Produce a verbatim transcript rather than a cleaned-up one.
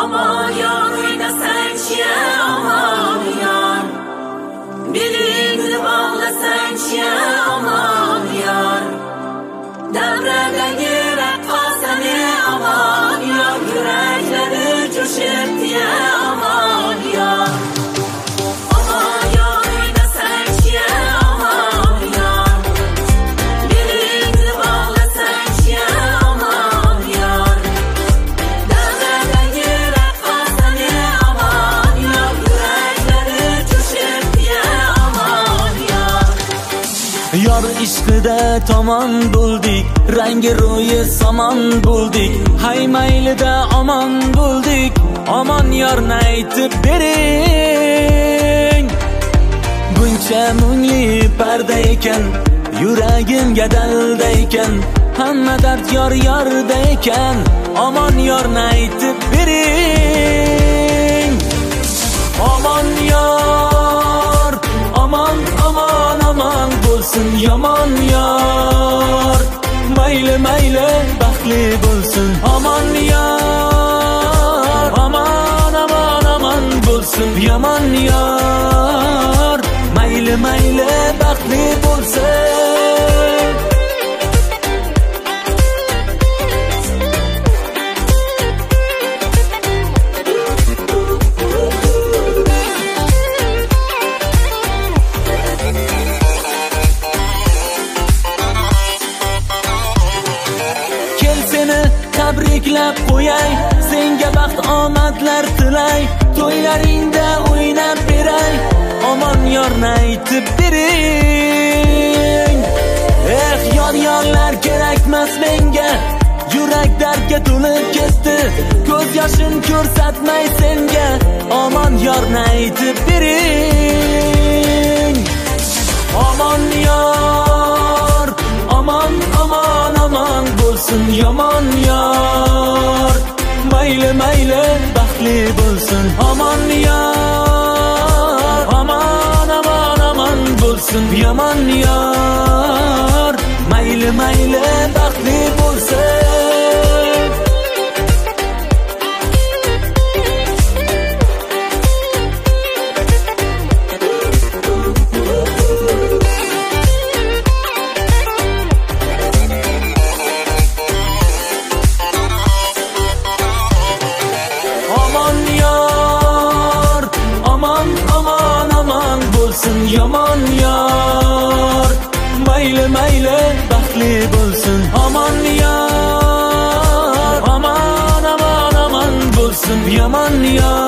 Aman yar oynasan-chi, aman yar. Belingni bağlasan-chi, aman yar. Davradagi raqqosani, aman yar. Yuraklari jo'shibdi, aman yar. Aman yar oynasan-chi, aman yar. Belingni bağlasan-chi, aman yar. Davradagi raqqosani, aman yar. Yuraklari jo'shibdi, aman yar. Yor ishqida tomon bo'ldik, rangi ro'yi samon bo'ldik. Hay maylida omon bo'ldik, omon yorni aytib bering. Buncha mungli parda ekan, yuragimga dalda ekan. Hamma dard yor yorda ekan, omon yorni aytib bering. Omon yor, omon omon omon bo'lsin yomon yor. Mayli mayli baxtli bo'lsin omon yor. Omon omon omon bo'lsin yomon yor. Mayli mayli baxtli bo'lsin. Tabriklab qo'yay, senga baxt omadlar tilay. To'ylaringda o'ynab beray, omon yorni aytib bering. Eh yor yorlar kerakmas menga, yurak dardga to'lib ketdi. Ko'z yoshim ko'rsatmay senga, omon yorni aytib bering. Omon yor, omon omon omon bo'lsin yomon yor. Mayli mayli baxtli bo'lsin omon yor. Omon omon omon bo'lsin yomon yor. Mayli mayli baxtli bo'lsin. Yomon yor, mayli mayli baxtli bo'lsin omon yor. Omon omon omon bo'lsin yomon yor.